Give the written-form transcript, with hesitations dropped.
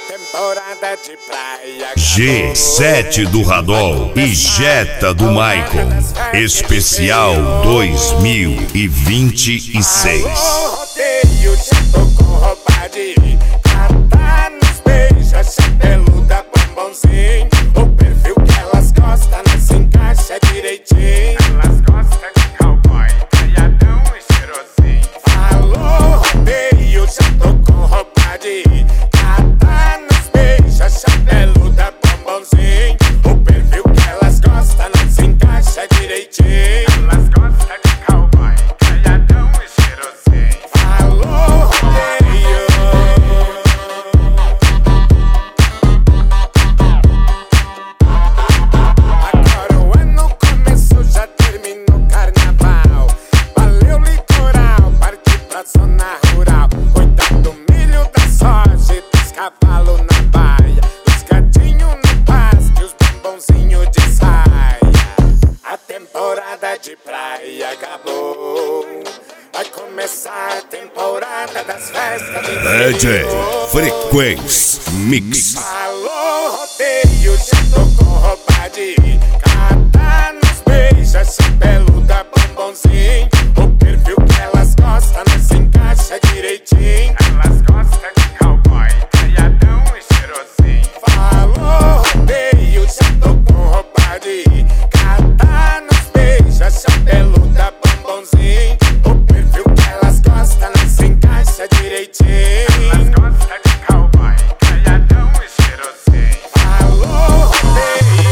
temporada de praia. G7 do Radol e Jetta do Maicon. Especial 2026. Alô, rodeio, já tô com roupa de catar nos beijos, chapeluda, bombonzinho. O perfil que elas gostam não se encaixa direitinho. Elas gostam de cowboy, caiadão e cheirosinho. Alô, rodeio, já tô com roupa de catar nos beijos, chapeluda, bombonzinho. O perfil que elas gostam não se encaixa direitinho. Elas gostam de cowboy, caiadão e cheirosinho. Alô, rodeio. Agora o ano começou, já terminou o carnaval. Valeu litoral, parti pra zona rural. Cuidar do milho, da soja e dos cavalos na baia. Os gatinhos no pasto e os bombonzinhos de saia. A temporada de praia acabou. Vai começar a temporada das festas de DJ interior. Frequência Mix. Alô, rodeio, já tô com roupa de catar nos beijos, chapeluda, bombonzinho. O perfil que elas gostam não se encaixa direitinho. Elas gostam de cowboy, caiadão e cheirosinho. Alô, rodeio, já tô com roupa de catar nos beijos, chapeluda.